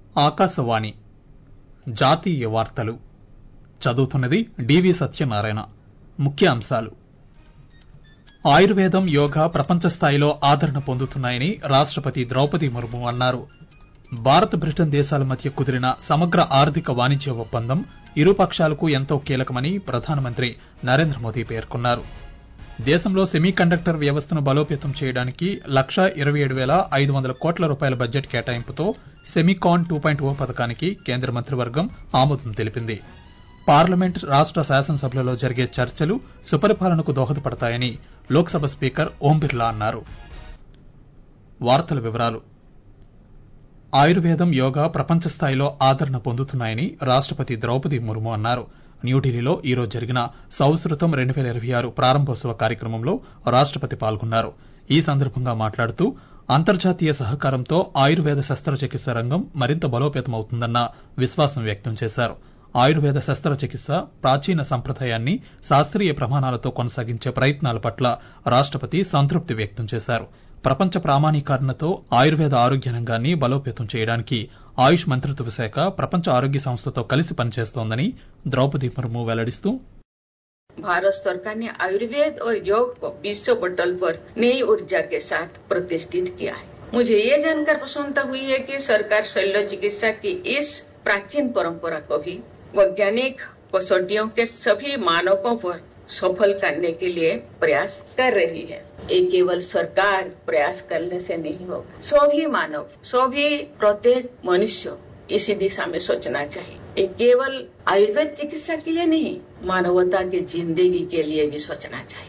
ఆకాశవాణి జాతీయ వార్తలు చదువుతున్నది డివి సత్యనారాయణ. ముఖ్యాంశాలు: ఆయుర్వేదం, యోగా ప్రపంచ స్థాయిలో ఆదరణ పొందుతున్నాయని రాష్టపతి ద్రౌపది ముర్ము అన్నారు. భారత్, బ్రిటన్ దేశాల మధ్య కుదిరిన సమగ్ర ఆర్థిక వాణిజ్య ఒప్పందం ఇరు పక్షాలకు ఎంతో కీలకమని ప్రధానమంత్రి నరేంద్ర మోదీ పేర్కొన్నారు. దేశంలో సెమీ కండక్టర్ వ్యవస్థను బలోపేతం చేయడానికి 1,27,500 కోట్ల రూపాయల బడ్జెట్ కేటాయింపుతో సెమీకాన్ 2.0 పథకానికి కేంద్ర మంత్రివర్గం ఆమోదం తెలిపింది. పార్లమెంట్, రాష్ట శాసనసభలలో జరిగే చర్చలు సుపరిపాలనకు దోహదపడతాయని లోక్సభ స్పీకర్ ఓం బిర్లా అన్నారు. వార్తల వివరాలు: ఆయుర్వేదం, యోగా ప్రపంచ స్థాయిలో ఆదరణ పొందుతున్నాయని రాష్టపతి ద్రౌపది ముర్ము అన్నారు. న్యూఢిల్లీలో ఈరోజు జరిగిన సంస్కృతం 2026 ప్రారంభోత్సవ కార్యక్రమంలో రాష్టపతి పాల్గొన్నారు. ఈ సందర్భంగా మాట్లాడుతూ అంతర్జాతీయ సహకారంతో ఆయుర్వేద శస్త్రచికిత్స రంగం మరింత బలోపేతమవుతుందన్న విశ్వాసం వ్యక్తం చేశారు. ఆయుర్వేద శస్త్రచికిత్స ప్రాచీన సంప్రదాయాన్ని శాస్త్రీయ ప్రమాణాలతో కొనసాగించే ప్రయత్నాల పట్ల రాష్టపతి సంతృప్తి వ్యక్తం చేశారు. ప్రపంచ ప్రామాణీకరణతో ఆయుర్వేద ఆరోగ్య రంగాన్ని బలోపేతం చేయడానికి ఆయుష్ మంత్రిత్వ శాఖ ప్రపంచ ఆరోగ్య సంస్థతో కలిసి పనిచేస్తోందని ద్రౌపది ముర్ము వెల్లడిస్తూ, भारत सरकार ने आयुर्वेद और योग को विश्व पटल पर नई ऊर्जा के साथ प्रतिष्ठित किया है। मुझे ये जानकर प्रसन्नता हुई है कि सरकार शल्य चिकित्सा की इस प्राचीन परंपरा को भी वैज्ञानिक कसौटियों के सभी मानकों पर सफल करने के लिए प्रयास कर रही है। ये केवल सरकार प्रयास करने से नहीं होगा, सभी मानव, सभी प्रत्येक मनुष्य इसी दिशा में सोचना चाहिए। ये केवल आयुर्वेद चिकित्सा के लिए नहीं, मानवता की जिंदगी के लिए भी सोचना चाहिए.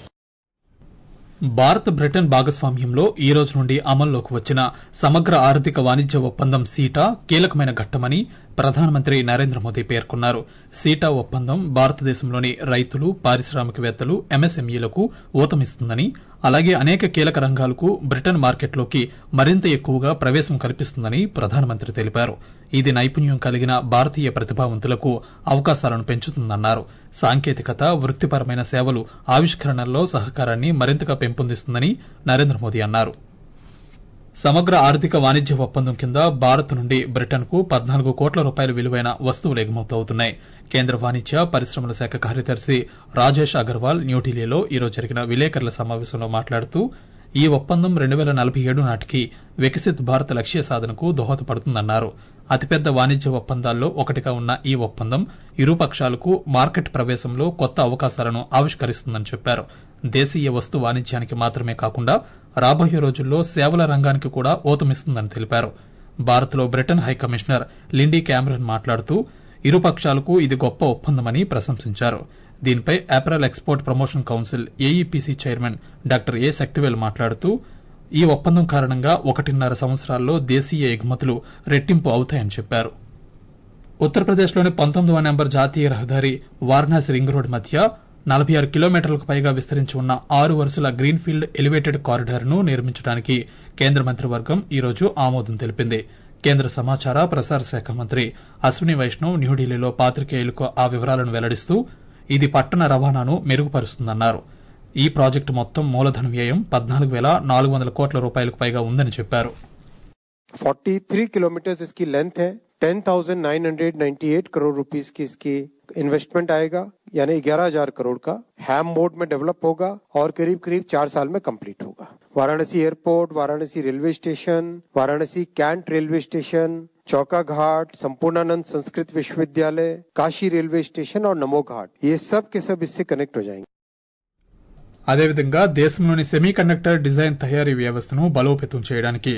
భారత్, బ్రిటన్ భాగస్వామ్యంలో ఈ రోజు నుండి అమల్లోకి వచ్చిన సమగ్ర ఆర్థిక వాణిజ్య ఒప్పందం సీటా కీలకమైన ఘట్టమని ప్రధానమంత్రి నరేంద్ర మోదీ పేర్కొన్నారు. సీటా ఒప్పందం భారతదేశంలోని రైతులు, పారిశ్రామికవేత్తలు, ఎంఎస్ఎంఈలకు ఊతమిస్తుందని, అలాగే అనేక కీలక రంగాలకు బ్రిటన్ మార్కెట్లోకి మరింత ఎక్కువగా ప్రవేశం కల్పిస్తుందని ప్రధానమంత్రి తెలిపారు. ఇది నైపుణ్యం కలిగిన భారతీయ ప్రతిభావంతులకు అవకాశాలను పెంచుతుందన్నారు. సాంకేతికత, వృత్తిపరమైన సేవలు, ఆవిష్కరణల్లో సహకారాన్ని మరింతగా పెంపొందిస్తుందని నరేంద్ర మోదీ అన్నారు. సమగ్ర ఆర్థిక వాణిజ్య ఒప్పందం కింద భారత్ నుండి బ్రిటన్ కు 14 కోట్ల రూపాయల విలువైన వస్తువులు ఎగుమతవుతున్నాయి. కేంద్ర వాణిజ్య, పరిశ్రమల శాఖ కార్యదర్శి రాజేష్ అగర్వాల్ న్యూఢిల్లీలో ఈరోజు జరిగిన విలేకరుల సమావేశంలో మాట్లాడుతూ, ఈ ఒప్పందం 2047 నాటికి వికసిత్ భారత్ లక్ష్య సాధనకు దోహదపడుతుందన్నారు. అతిపెద్ద వాణిజ్య ఒప్పందాల్లో ఒకటిగా ఉన్న ఈ ఒప్పందం ఇరు పక్షాలకు మార్కెట్ ప్రవేశంలో కొత్త అవకాశాలను ఆవిష్కరిస్తుందని చెప్పారు. దేశీయ వస్తు వాణిజ్యానికి మాత్రమే కాకుండా రాబోయే రోజుల్లో సేవల రంగానికి కూడా ఊతమిస్తుందని తెలిపారు. భారత్లో బ్రిటన్ హైకమిషనర్ లిండీ క్యామరన్ మాట్లాడుతూ, ఇరు పక్షాలకు ఇది గొప్ప ఒప్పందమని ప్రశంసించారు. దీనిపై apparel export promotion council AEPC chairman doctor A Sakthivel మాట్లాడుతూ, ఈ ఒప్పందం కారణంగా 1.5 సంవత్సరాల్లో దేశీయ ఎగుమతులు రెట్టింపు అవుతాయని చెప్పారు. ఉత్తరప్రదేశ్లోని 19వ నెంబర్ జాతీయ రహదారి వారణాసి రింగ్ రోడ్ మధ్య 46 కిలోమీటర్లకు పైగా విస్తరించి ఉన్న 6 వరుసల గ్రీన్ఫీల్డ్ ఎలివేటెడ్ కారిడార్ ను నిర్మించడానికి కేంద్ర మంత్రివర్గం ఈరోజు ఆమోదం తెలిపింది. కేంద్ర సమాచార ప్రసార శాఖ మంత్రి అశ్విని వైష్ణవ్ న్యూఢిల్లీలో పాత్రికేయులకు ఆ వివరాలను వెల్లడిస్తూ, ఇది పట్టణ రవాణాను మెరుగుపరుస్తుందన్నారు. ఈ ప్రాజెక్టు మొత్తం మూలధన వ్యయం 14,400 కోట్ల రూపాయలకు పైగా ఉందని చెప్పారు. 43 किलोमीटर इसकी लेंथ है, 10,998 करोड़ रुपीस की इसकी इन्वेस्टमेंट आएगा, यानी 11,000 करोड़ का हैम मोड में डेवलप होगा और करीब 4 साल में कंप्लीट होगा. Varanasi airport, Varanasi railway station, Varanasi cantt railway station, Chauka Ghat, Sampurnanand Sanskrit विश्वविद्यालय, काशी रेलवे स्टेशन और नमो घाट, ये सब के सब इससे कनेक्ट हो जाएंगे. అదేవిధంగా దేశంలోని సెమీ కండక్టర్ డిజైన్ తయారీ వ్యవస్థను బలోపేతం చేయడానికి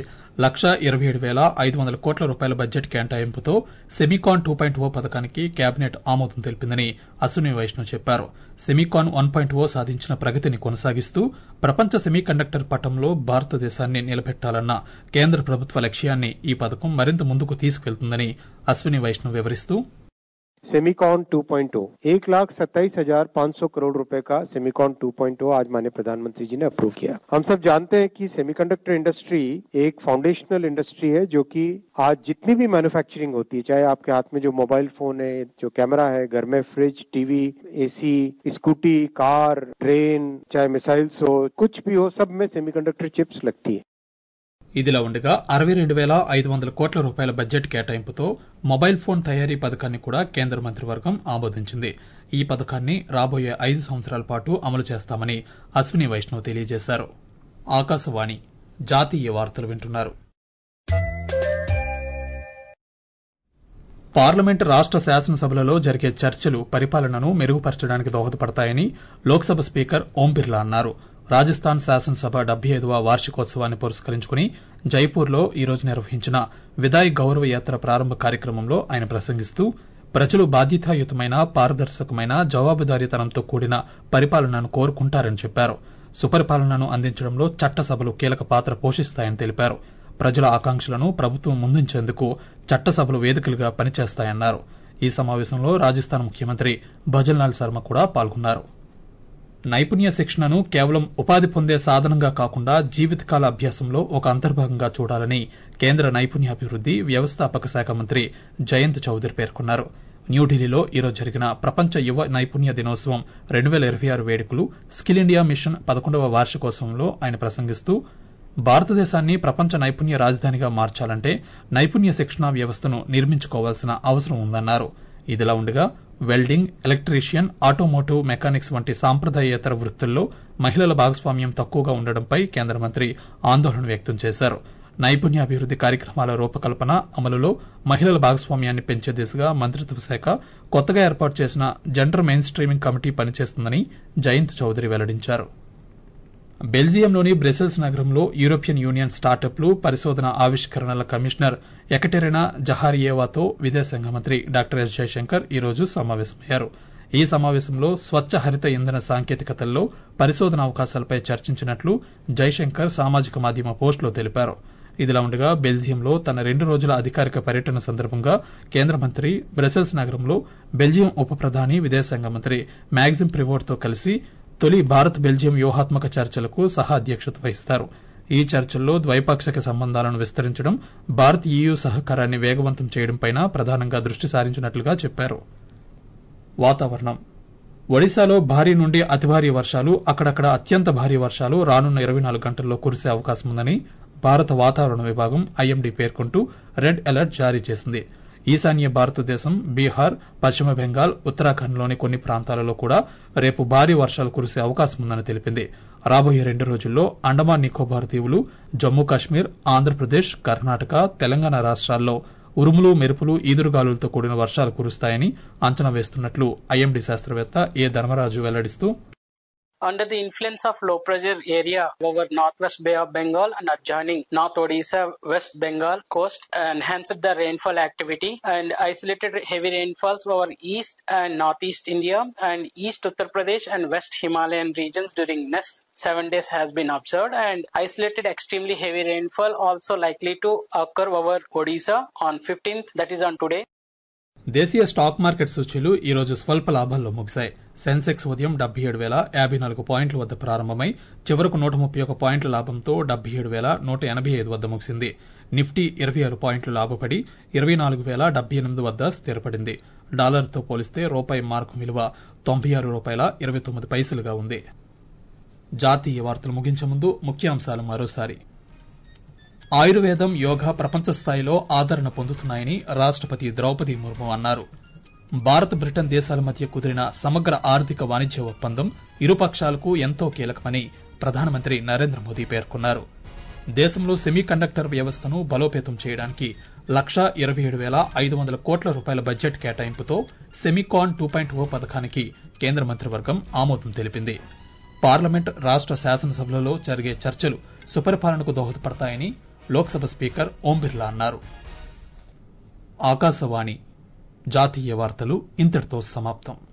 1,27,500 కోట్ల రూపాయల బడ్జెట్ కేటాయింపుతో సెమీకాన్ 2.0 పథకానికి కేబినెట్ ఆమోదం తెలిపిందని అశ్విని వైష్ణవ్ చెప్పారు. సెమీకాన్ 1.0 సాధించిన ప్రగతిని కొనసాగిస్తూ ప్రపంచ సెమీ కండక్టర్ పటంలో భారతదేశాన్ని నిలబెట్టాలన్న కేంద్ర ప్రభుత్వ లక్ష్యాన్ని ఈ పథకం మరింత ముందుకు తీసుకెళ్తుందని అశ్విని వైష్ణవ్ వివరిస్తూ, सेमिकॉन 2.0 1,27,500 करोड़ रुपए का सेमिकॉन 2.0 आज माननीय प्रधानमंत्री जी ने अप्रूव किया. हम सब जानते हैं कि सेमीकंडक्टर इंडस्ट्री एक फाउंडेशनल इंडस्ट्री है, जो कि आज जितनी भी मैन्युफैक्चरिंग होती है, चाहे आपके हाथ में जो मोबाइल फोन है, जो कैमरा है, घर में fridge, TV, AC, scooty, car, train, चाहे मिसाइल्स हो, कुछ भी हो, सब में सेमीकंडक्टर चिप्स लगती है. ఇదిలా ఉండగా 62,500 కోట్ల రూపాయల బడ్జెట్ కేటాయింపుతో మొబైల్ ఫోన్ తయారీ పథకాన్ని కూడా కేంద్ర మంత్రివర్గం ఆమోదించింది. ఈ పథకాన్ని రాబోయే 5 సంవత్సరాల పాటు అమలు చేస్తామని అశ్విని వైష్ణవ్ తెలియజేశారు. ఆకాశవాణి జాతీయ వార్తలు వింటున్నారు. పార్లమెంటు రాష్ట శాసనసభలలో జరిగే చర్చలు పరిపాలనను మెరుగుపరచడానికి దోహదపడతాయని లోక్సభ స్పీకర్ ఓం బిర్లా అన్నారు. రాజస్థాన్ శాసనసభ 75వ వార్షికోత్సవాన్ని పురస్కరించుకుని జైపూర్లో ఈ రోజు నిర్వహించిన విదాయ్ గౌరవ యాత్ర ప్రారంభ కార్యక్రమంలో ఆయన ప్రసంగిస్తూ ప్రజలు బాధ్యతాయుతమైన, పారదర్శకమైన, జవాబుదారీతనంతో కూడిన పరిపాలనను కోరుకుంటారని చెప్పారు. సుపరిపాలనను అందించడంలో చట్టసభలు కీలక పాత్ర పోషిస్తాయని తెలిపారు. ప్రజల ఆకాంక్షలను ప్రభుత్వం ముందుంచేందుకు చట్టసభలు వేదికలుగా పనిచేస్తాయన్నారు. ఈ సమావేశంలో రాజస్థాన్ ముఖ్యమంత్రి భజన్లాల్ శర్మ కూడా పాల్గొన్నారు. నైపుణ్య శిక్షణను కేవలం ఉపాధి పొందే సాధనంగా కాకుండా జీవితకాల అభ్యాసంలో ఒక అంతర్భాగంగా చూడాలని కేంద్ర నైపుణ్యాభివృద్ది, వ్యవస్థాపక శాఖ మంత్రి జయంత్ చౌదరి పేర్కొన్నారు. న్యూఢిల్లీలో ఈరోజు జరిగిన ప్రపంచ యువ నైపుణ్య దినోత్సవం 2026 వేడుకలు, స్కిల్ ఇండియా మిషన్ 11వ వార్షికోత్సవంలో ఆయన ప్రసంగిస్తూ భారతదేశాన్ని ప్రపంచ నైపుణ్య రాజధానిగా మార్చాలంటే నైపుణ్య శిక్షణా వ్యవస్థను నిర్మించుకోవాల్సిన అవసరం ఉందన్నారు. ఇదిలా ఉండగా వెల్డింగ్, ఎలక్ట్రీషియన్, ఆటోమోటివ్ మెకానిక్స్ వంటి సాంప్రదాయేతర వృత్తుల్లో మహిళల భాగస్వామ్యం తక్కువగా ఉండడంపై కేంద్ర మంత్రి ఆందోళన వ్యక్తం చేశారు. నైపుణ్యాభివృద్ది కార్యక్రమాల రూపకల్పన, అమలులో మహిళల భాగస్వామ్యాన్ని పెంచే దిశగా మంత్రిత్వ శాఖ కొత్తగా ఏర్పాటు చేసిన జెండర్ మెయిన్ స్ట్రీమింగ్ కమిటీ పనిచేస్తుందని జయంత్ చౌదరి వెల్లడించారు. బెల్జియంలోని బ్రసెల్స్ నగరంలో యూరోపియన్ యూనియన్ స్టార్టప్లు, పరిశోధన, ఆవిష్కరణల కమిషనర్ ఎకటెరినా జహారియేవాతో విదేశాంగ మంత్రి డాక్టర్ ఎస్ జయశంకర్ ఈ రోజు సమావేశమయ్యారు. ఈ సమావేశంలో స్వచ్ఛ హరిత ఇంధన సాంకేతికతల్లో పరిశోధన అవకాశాలపై చర్చించినట్లు జయశంకర్ సామాజిక మాధ్యమ పోస్టులో తెలిపారు. ఇదిలా ఉండగా బెల్జియంలో తన 2 రోజుల అధికారిక పర్యటన సందర్భంగా కేంద్ర మంత్రి బ్రసెల్స్ నగరంలో బెల్జియం ఉప ప్రధాని, విదేశాంగ మంత్రి మ్యాగ్జిమ్ ప్రివోర్తో కలిసి తొలి భారత్ బెల్జియం వ్యూహాత్మక చర్చలకు సహా అధ్యక్షత వహిస్తారు. ఈ చర్చల్లో ద్వైపాక్షిక సంబంధాలను విస్తరించడం, భారత్ EU సహకారాన్ని వేగవంతం చేయడంపై ప్రధానంగా దృష్టి సారించినట్లుగా చెప్పారు. వాతావరణం. ఒడిశాలో భారీ నుండి అతి భారీ వర్షాలు, అక్కడక్కడ అత్యంత భారీ వర్షాలు రానున్న 24 గంటల్లో కురిసే అవకాశం ఉందని భారత వాతావరణ విభాగం IMD పేర్కొంటూ రెడ్ అలర్ట్ జారీ చేసింది. ఈశాన్య భారతదేశం, బీహార్, పశ్చిమ బెంగాల్, ఉత్తరాఖండ్లోని కొన్ని ప్రాంతాలలో కూడా రేపు భారీ వర్షాలు కురిసే అవకాశం ఉందని తెలిపింది. రాబోయే 2 రోజుల్లో అండమాన్ నికోబార్ దీవులు, జమ్మూ కాశ్మీర్, ఆంధ్రప్రదేశ్, కర్ణాటక, తెలంగాణ రాష్ట్రాల్లో ఉరుములు, మెరుపులు, ఈదురుగాలులతో కూడిన వర్షాలు కురుస్తాయని అంచనా వేస్తున్నట్లు IMD శాస్త్రవేత్త ఏ ధర్మరాజు వెల్లడిస్తూ Under the influence of low pressure area over Northwest Bay of Bengal and adjoining North Odisha, West Bengal coast enhanced the rainfall activity and isolated heavy rainfalls over East and Northeast India and East Uttar Pradesh and West Himalayan regions during next 7 days has been observed, and isolated extremely heavy rainfall also likely to occur over Odisha on 15th, that is on today. దేశీయ stock market సూచీలు ఈ రోజు స్వల్ప లాభాల్లో ముగిశాయి. సెన్సెక్స్ ఉదయం 77,054 పాయింట్ల వద్ద ప్రారంభమై చివరకు 131 పాయింట్ల లాభంతో 77,185 వద్ద ముగిసింది. నిఫ్టీ 26 పాయింట్లు లాభపడి 24,078 వద్ద స్థిరపడింది. డాలర్తో పోలిస్తే రూపాయి మార్కు విలువ $96.29 ఉంది. జాతీయ వార్తలు ముగించే ముందు ముఖ్యాంశాలు మరోసారి. ఆయుర్వేదం, యోగా ప్రపంచ స్థాయిలో ఆదరణ పొందుతున్నాయని రాష్టపతి ద్రౌపది ముర్ము అన్నారు. భారత్, బ్రిటన్ దేశాల మధ్య కుదిరిన సమగ్ర ఆర్థిక వాణిజ్య ఒప్పందం ఇరుపక్షాలకు ఎంతో కీలకమని ప్రధానమంత్రి నరేంద్ర మోదీ పేర్కొన్నారు. దేశంలో సెమీకండక్టర్ వ్యవస్థను బలోపేతం చేయడానికి 127,500 కోట్ల రూపాయల బడ్జెట్ కేటాయింపుతో సెమికాన్ 2.0 పథకానికి కేంద్ర మంత్రివర్గం ఆమోదం తెలిపింది. పార్లమెంట్, రాష్ట శాసనసభలలో జరిగే చర్చలు సుపరిపాలనకు దోహదపడతాయని లోక్సభ స్పీకర్ ఓం బిర్లా అన్నారు. ఆకాశవాణి జాతీయ వార్తలు ఇంతటితో సమాప్తం.